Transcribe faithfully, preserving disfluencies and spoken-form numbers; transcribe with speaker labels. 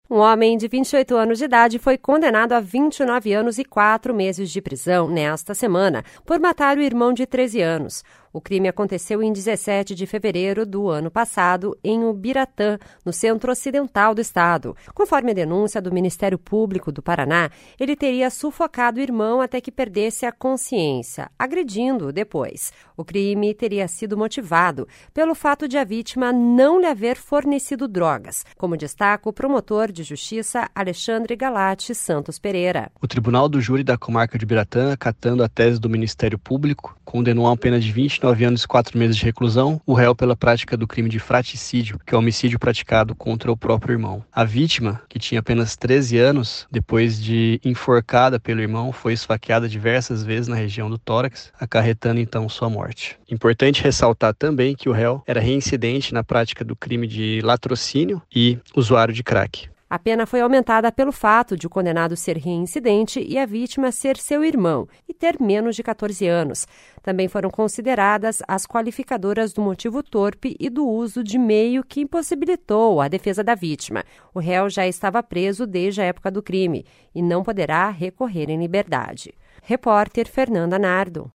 Speaker 1: Um homem de vinte e oito anos de idade foi condenado a vinte e nove anos e quatro meses de prisão nesta semana por matar o irmão de treze anos. O crime aconteceu em dezessete de fevereiro do ano passado, em Ubiratã, no centro-ocidental do estado. Conforme a denúncia do Ministério Público do Paraná, ele teria sufocado o irmão até que perdesse a consciência, agredindo-o depois. O crime teria sido motivado pelo fato de a vítima não lhe haver fornecido drogas, como destaca o promotor de justiça Alexandre Galati Santos Pereira.
Speaker 2: O Tribunal do Júri da Comarca de Ubiratã, acatando a tese do Ministério Público, condenou a uma pena de vinte e nove anos e quatro meses de reclusão o réu pela prática do crime de fratricídio, que é o homicídio praticado contra o próprio irmão. A vítima, que tinha apenas treze anos, depois de enforcada pelo irmão, foi esfaqueada diversas vezes na região do tórax, acarretando então sua morte. Importante ressaltar também que o réu era reincidente na prática do crime de latrocínio e usuário de crack.
Speaker 1: A pena foi aumentada pelo fato de o condenado ser reincidente e a vítima ser seu irmão e ter menos de catorze anos. Também foram consideradas as qualificadoras do motivo torpe e do uso de meio que impossibilitou a defesa da vítima. O réu já estava preso desde a época do crime e não poderá recorrer em liberdade. Repórter Fernanda Nardo.